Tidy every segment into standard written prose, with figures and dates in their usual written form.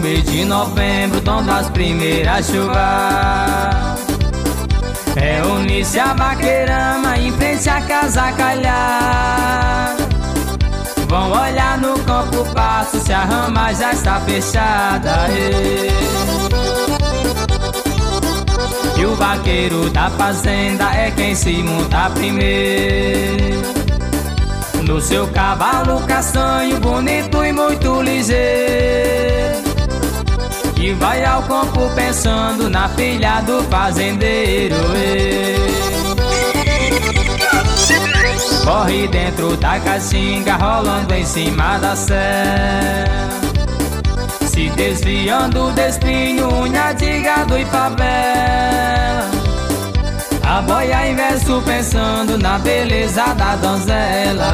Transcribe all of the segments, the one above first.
mês de novembro, dom das primeiras chuvas, reúne-se a vaqueirama em frente à casa calhada. Vão olhar no campo passo se a rama já está fechada. E o vaqueiro da fazenda é quem se monta primeiro no seu cavalo castanho, bonito e muito ligeiro, e vai ao campo pensando na filha do fazendeiro. Corre dentro da caixinha, rolando em cima da serra, se desviando do espinho, unha de gado e favela. A boia em verso pensando na beleza da donzela,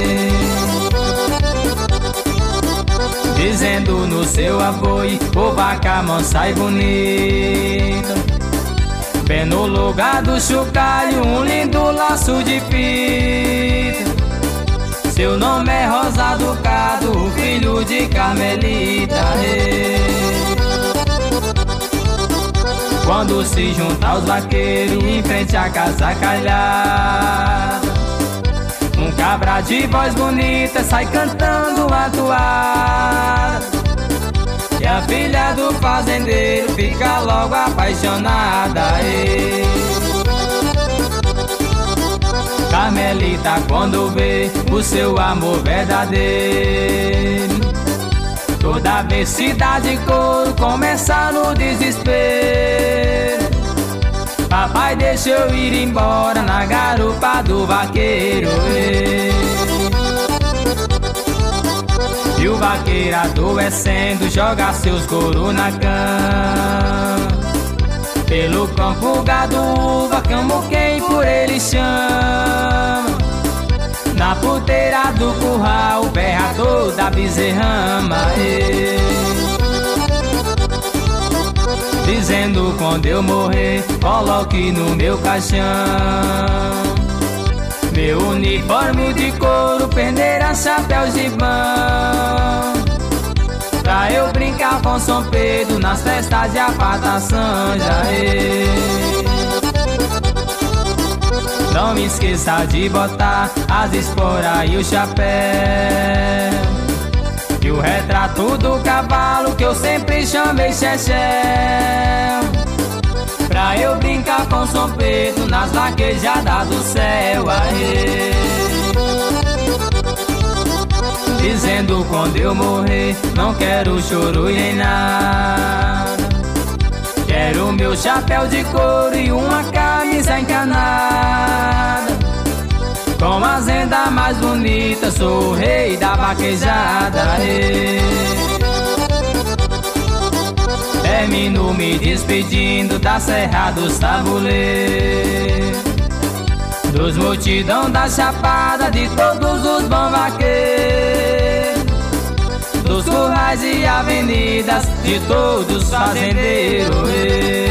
dizendo no seu apoio, ô vaca mansa e bonita, bem no lugar do chocalho um lindo laço de fita. Seu nome é Rosa do Cado, filho de Carmelita. Quando se juntar os vaqueiros em frente à casa calhada, um cabra de voz bonita sai cantando a toada, e a filha do fazendeiro fica logo apaixonada. Carmelita, quando vê o seu amor verdadeiro, toda vez cidade couro começa no desespero. Papai deixa eu ir embora na garupa do vaqueiro. E o vaqueiro adoecendo joga seus couro na cama, pelo campo gado uva, camo quem por ele chama. Na puteira do curral, o berrador da bezerrama, dizendo quando eu morrer, coloque no meu caixão meu uniforme de couro, peneira, chapéu, gibão, pra eu brincar com São Pedro nas festas de apatação. Não me esqueça de botar as esporas e o chapéu, e o retrato do cavalo que eu sempre chamei Chechel, pra eu brincar com São Pedro nas vaquejadas do céu. Dizendo quando eu morrer, não quero choro e nem nada, quero meu chapéu de couro e uma camisa encanada, com as rendas mais bonitas, sou o rei da vaquejada. Termino me despedindo da Serra dos Tabuleiros, dos multidão da Chapada, de todos os bons vaqueiros, dos currais e avenidas, de todos os fazendeiros.